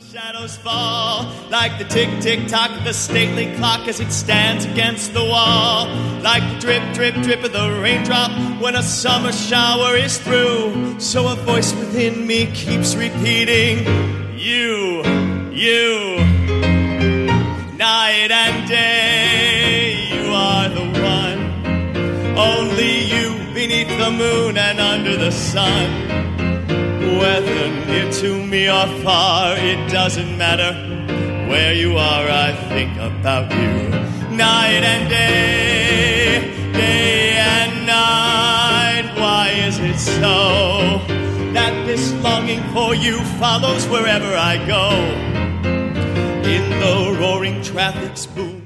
Shadows fall like the tick-tick-tock of the stately clock as it stands against the wall, like the drip-drip-drip of the raindrop when a summer shower is through. So a voice within me keeps repeating, you, night and day, you are the one. Only you beneath the moon and under the sun. Whether near to me or far, it doesn't matter. Where you are, I think about you. Night and day, day and night. Why is it so that this longing for you follows wherever I go? In the roaring traffic's boom.